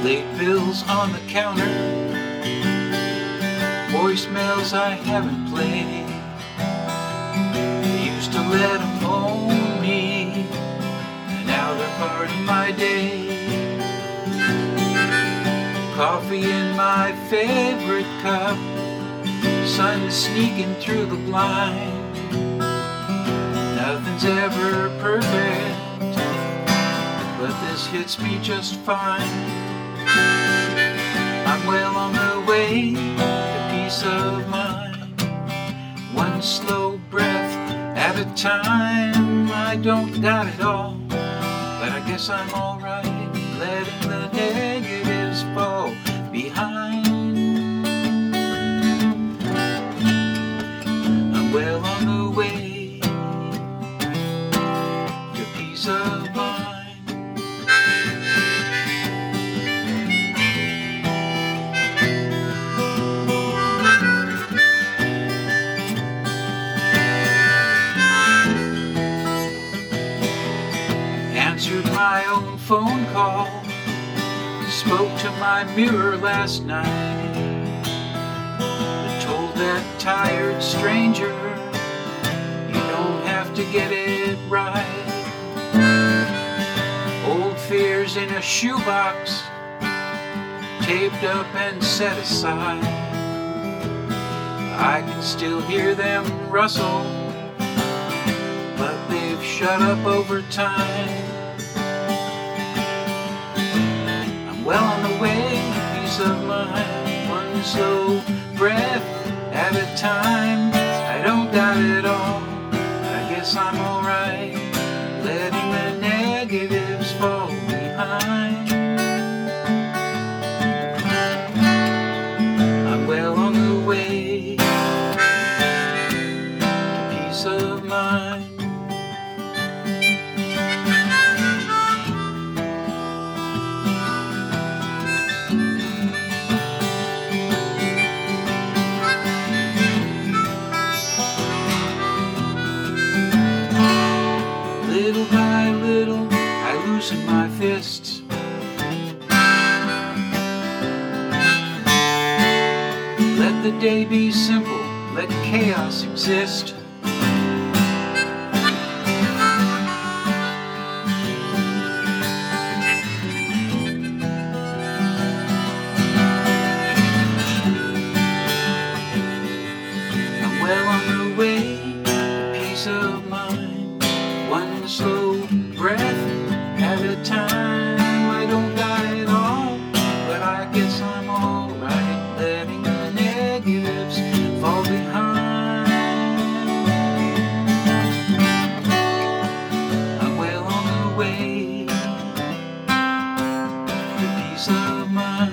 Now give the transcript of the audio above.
Late bills on the counter, voicemails I haven't played. I used to let them own me, and now they're part of my day. Coffee in my favorite cup, sun sneaking through the blind. Nothing's ever perfect, but this hits me just fine. I'm well on the way to peace of mind. One slow breath at a time. I don't got it all, but I guess I'm alright, letting the negatives fall behind. I'm well on the way to peace of mind. Answered my own phone call, spoke to my mirror last night, told that tired stranger, you don't have to get it right. Old fears in a shoebox, taped up and set aside. I can still hear them rustle, but they've shut up over time. I'm well on the way to peace of mind. One slow breath at a time. I don't got it all, but I guess I'm alright, letting the negatives fall behind. I'm well on the way to peace of mind. Little by little, I loosen my fists. Let the day be simple, let chaos exist. I'm well on the way to peace of mind. One slow breath at a time. I don't got it all, but I guess I'm alright, letting the negatives fall behind. I'm well on the way to peace of mind.